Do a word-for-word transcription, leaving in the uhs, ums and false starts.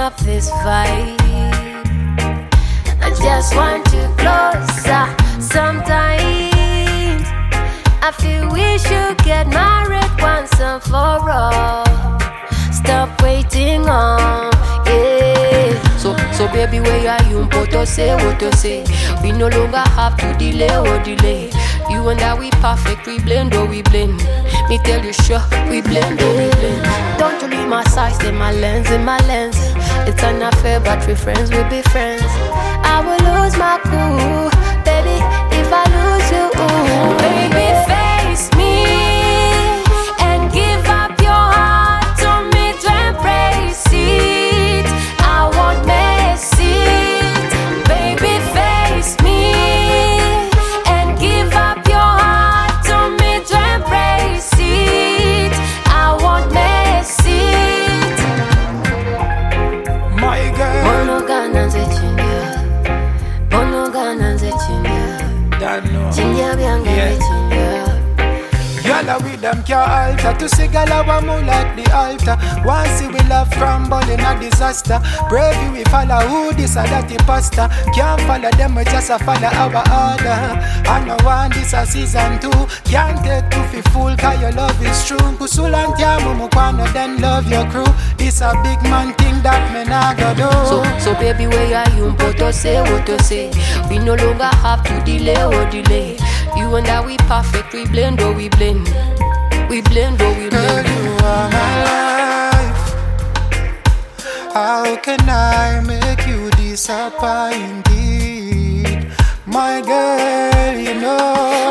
up this fight. I just want you closer. Sometimes I feel we should get married once and for all. Stop waiting on, yeah. So, so baby, where are you? What to say, what to say? We no longer have to delay or delay. You and I, we perfect, we blend or we blend. Me tell you sure, we blend or we blend. Don't you leave my size, in my lens, in my lens. It's an affair, but we friends, we be friends. I will lose my cool, baby, if I lose you. Ooh. Baby, face me and give up your heart to me to embrace it. I won't miss it. Baby, face me and give up your heart to me to embrace it. I won't miss it. My girl, Bono gananze chinga, bono gananze chinga, don't know. chinga bianga Yeah. chinga. Gala with them can't alter. To see gala one more like the altar. Once see we love crumble in a disaster. Brave we follow who this or that the pasta. Can't follow them, we just a follow our order. I know one this a season two. Can't take two fi fool cause your love is true. Kusulan tiamu mukwano then love your crew. This a big man thing that me nah go do. So, so baby, where are you? What to say, what to say? We no longer have to delay or delay. You and I, we perfect, we blend or we blend. We blend or we Girl, blend. you are my life. How can I make you disappointed? My girl, you know